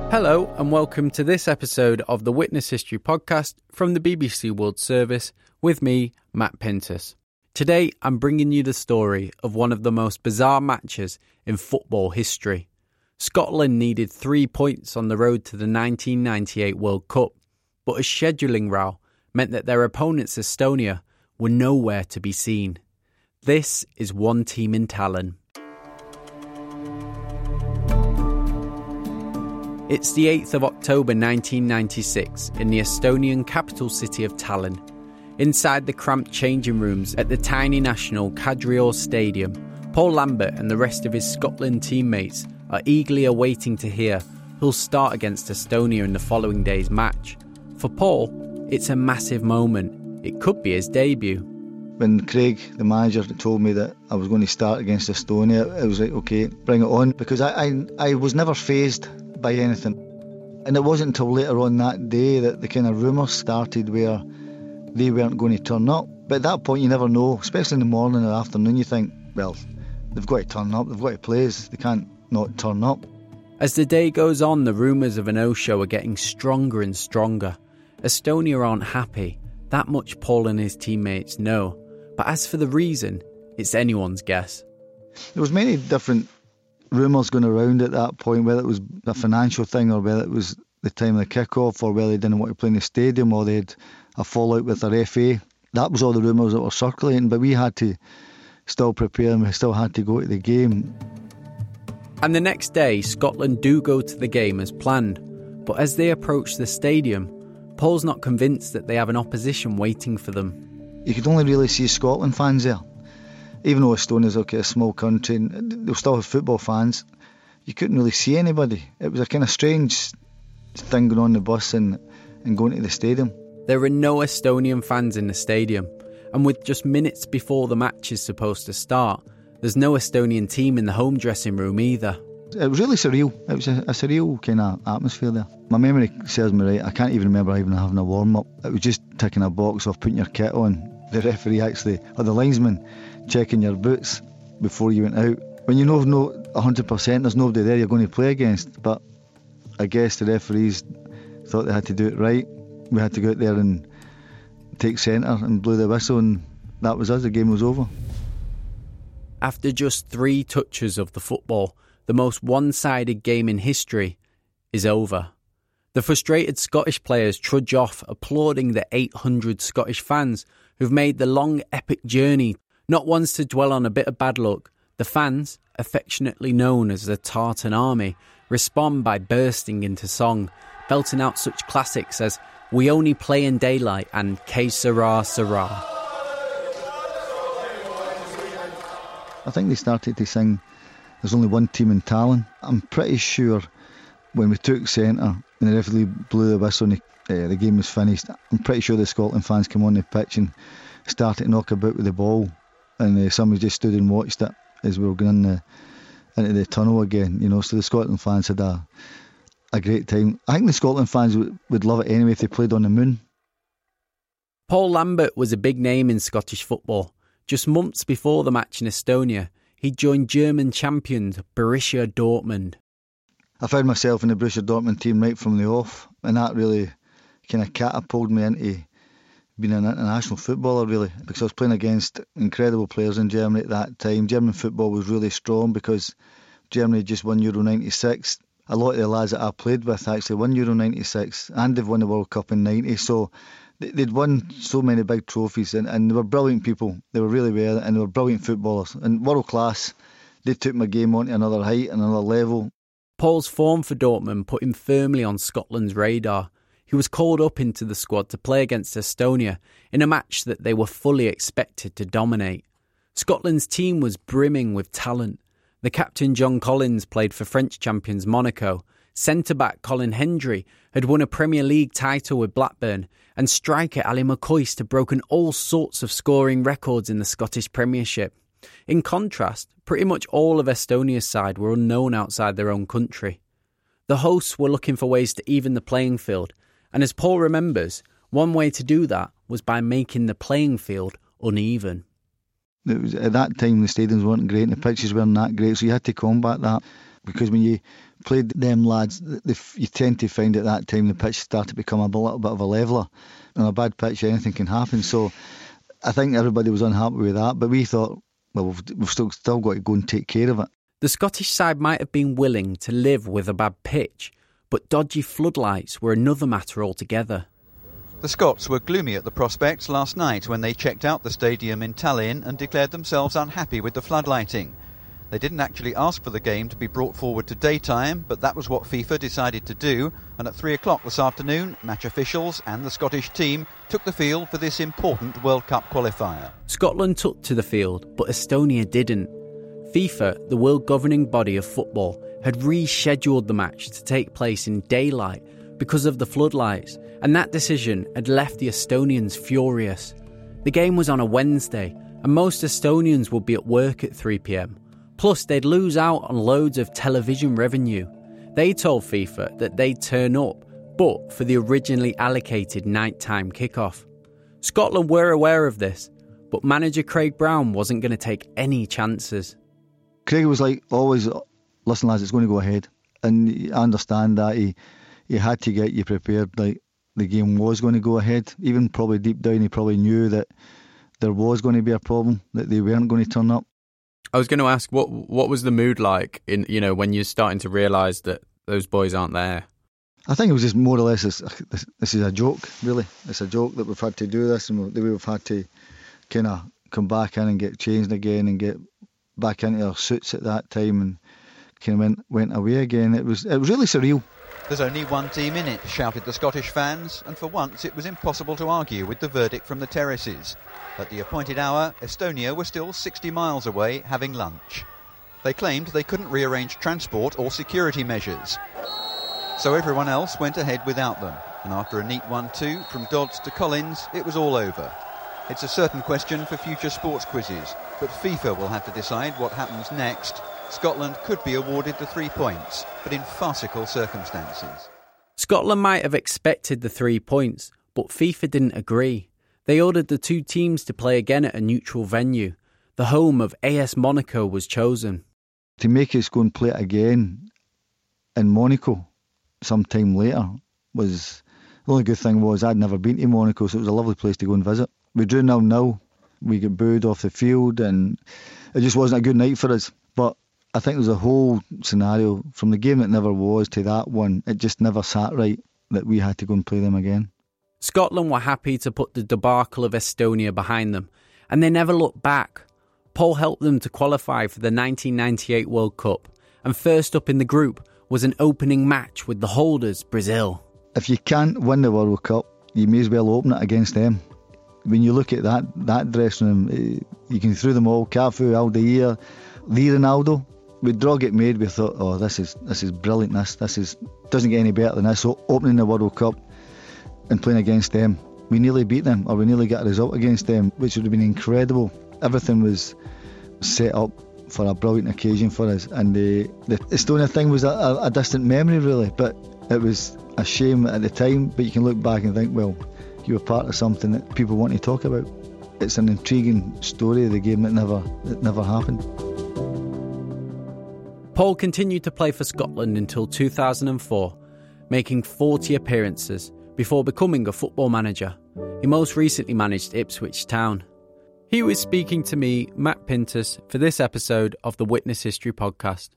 Hello and welcome to this episode of the Witness History podcast from the BBC World Service with me, Matt Pintus. Today I'm bringing you the story of one of the most bizarre matches in football history. Scotland needed 3 points on the road to the 1998 World Cup, but a scheduling row meant that their opponents Estonia were nowhere to be seen. This is One Team in Tallinn. It's the 8th of October 1996 in the Estonian capital city of Tallinn. Inside the cramped changing rooms at the tiny national Kadrioru Stadium, Paul Lambert and the rest of his Scotland teammates are eagerly awaiting to hear who'll start against Estonia in the following day's match. For Paul, it's a massive moment. It could be his debut. When Craig, the manager, told me that I was going to start against Estonia, I was like, OK, bring it on. Because I was never fazed by anything. And it wasn't until later on that day that the kind of rumours started where they weren't going to turn up. But at that point you never know, especially in the morning or afternoon, you think, well, they've got to turn up, they've got to play us, they can't not turn up. As the day goes on, the rumours of an O-show are getting stronger and stronger. Estonia aren't happy, that much Paul and his teammates know. But as for the reason, it's anyone's guess. There was many different rumours going around at that point, whether it was a financial thing or whether it was the time of the kick-off or whether they didn't want to play in the stadium or they had a fallout with their FA. That was all the rumours that were circulating, but we had to still prepare and we still had to go to the game. And the next day, Scotland do go to the game as planned. But as they approach the stadium, Paul's not convinced that they have an opposition waiting for them. You could only really see Scotland fans there. Even though Estonia's a small country and they'll still have football fans, you couldn't really see anybody. It was a kind of strange thing going on the bus and going to the stadium. There are no Estonian fans in the stadium, and with just minutes before the match is supposed to start, there's no Estonian team in the home dressing room either. It was really surreal. It was a surreal kind of atmosphere there. My memory serves me right. I can't even remember even having a warm-up. It was just ticking a box off putting your kit on. The referee actually, or the linesman, checking your boots before you went out. When you know 100% there's nobody there you're going to play against, but I guess the referees thought they had to do it right. We had to go out there and take centre and blow the whistle, and that was us. The game was over. After just 3 touches of the football, the most one-sided game in history is over. The frustrated Scottish players trudge off, applauding the 800 Scottish fans who've made the long, epic journey. Not ones to dwell on a bit of bad luck, the fans, affectionately known as the Tartan Army, respond by bursting into song, belting out such classics as We Only Play in Daylight and Que Sera Sera. I think they started to sing There's Only One Team in Tallinn. I'm pretty sure when we took centre and the referee blew the whistle and the game was finished, I'm pretty sure the Scotland fans came on the pitch and started to knock about with the ball, and somebody just stood and watched it as we were going into the tunnel again, so the Scotland fans had a great time. I think the Scotland fans would love it anyway if they played on the moon. Paul Lambert was a big name in Scottish football. Just months before the match in Estonia, he joined German champions Borussia Dortmund. I found myself in the Borussia Dortmund team right from the off, and that really kind of catapulted me into being an international footballer, really, because I was playing against incredible players in Germany at that time. German football was really strong because Germany just won Euro 96. A lot of the lads that I played with actually won Euro 96, and they've won the World Cup in 90, so they'd won so many big trophies, and they were brilliant people. They were really well, and they were brilliant footballers and world class. They took my game on to another height, another level. Paul's form for Dortmund put him firmly on Scotland's radar. He was called up into the squad to play against Estonia in a match that they were fully expected to dominate. Scotland's team was brimming with talent. The captain John Collins played for French champions Monaco. Centre-back Colin Hendry had won a Premier League title with Blackburn, and striker Ali McCoist had broken all sorts of scoring records in the Scottish Premiership. In contrast, pretty much all of Estonia's side were unknown outside their own country. The hosts were looking for ways to even the playing field, and as Paul remembers, one way to do that was by making the playing field uneven. At that time the stadiums weren't great and the pitches weren't that great, so you had to combat that because when you played them lads, you tend to find at that time the pitch started to become a little bit of a leveller. On a bad pitch, anything can happen. So I think everybody was unhappy with that, but we thought, well, we've still got to go and take care of it. The Scottish side might have been willing to live with a bad pitch, but dodgy floodlights were another matter altogether. The Scots were gloomy at the prospects last night when they checked out the stadium in Tallinn and declared themselves unhappy with the floodlighting. They didn't actually ask for the game to be brought forward to daytime, but that was what FIFA decided to do, and at 3 o'clock this afternoon, match officials and the Scottish team took the field for this important World Cup qualifier. Scotland took to the field, but Estonia didn't. FIFA, the world governing body of football, had rescheduled the match to take place in daylight because of the floodlights, and that decision had left the Estonians furious. The game was on a Wednesday, and most Estonians would be at work at 3 p.m. Plus, they'd lose out on loads of television revenue. They told FIFA that they'd turn up, but for the originally allocated nighttime kickoff. Scotland were aware of this, but manager Craig Brown wasn't going to take any chances. Craig was like, always, listen lads, it's going to go ahead. And I understand that he had to get you prepared, like the game was going to go ahead. Even probably deep down he probably knew that there was going to be a problem, that they weren't going to turn up. I was going to ask, what was the mood like in when you're starting to realise that those boys aren't there? I think it was just more or less this is a joke, really. It's a joke that we've had to do this, and we've had to kind of come back in and get changed again and get back into our suits at that time and kind of went away again. It was really surreal. There's only one team in it, shouted the Scottish fans, and for once it was impossible to argue with the verdict from the terraces. At the appointed hour, Estonia were still 60 miles away having lunch. They claimed they couldn't rearrange transport or security measures. So everyone else went ahead without them, and after a neat 1-2 from Dodds to Collins, it was all over. It's a certain question for future sports quizzes, but FIFA will have to decide what happens next. Scotland could be awarded the 3 points, but in farcical circumstances. Scotland might have expected the 3 points, but FIFA didn't agree. They ordered the two teams to play again at a neutral venue. The home of AS Monaco was chosen. To make us go and play it again in Monaco sometime later was... The only good thing was I'd never been to Monaco, so it was a lovely place to go and visit. We drew 0-0. We got booed off the field, and it just wasn't a good night for us. But I think there's a whole scenario from the game that never was to that one. It just never sat right that we had to go and play them again. Scotland were happy to put the debacle of Estonia behind them, and they never looked back. Paul helped them to qualify for the 1998 World Cup, and first up in the group was an opening match with the holders, Brazil. If you can't win the World Cup, you may as well open it against them. When you look at that dressing room, you can throw them all, Cafu, Aldair, the Ronaldo. With draw get made, we thought, oh, this is brilliant. This doesn't get any better than this. So opening the World Cup and playing against them, we nearly beat them, or we nearly got a result against them, which would have been incredible. Everything was set up for a brilliant occasion for us, and the Estonia thing was a distant memory, really. But it was a shame at the time. But you can look back and think, well, you were part of something that people want to talk about. It's an intriguing story of the game that never happened. Paul continued to play for Scotland until 2004, making 40 appearances before becoming a football manager. He most recently managed Ipswich Town. He was speaking to me, Matt Pintus, for this episode of the Witness History podcast.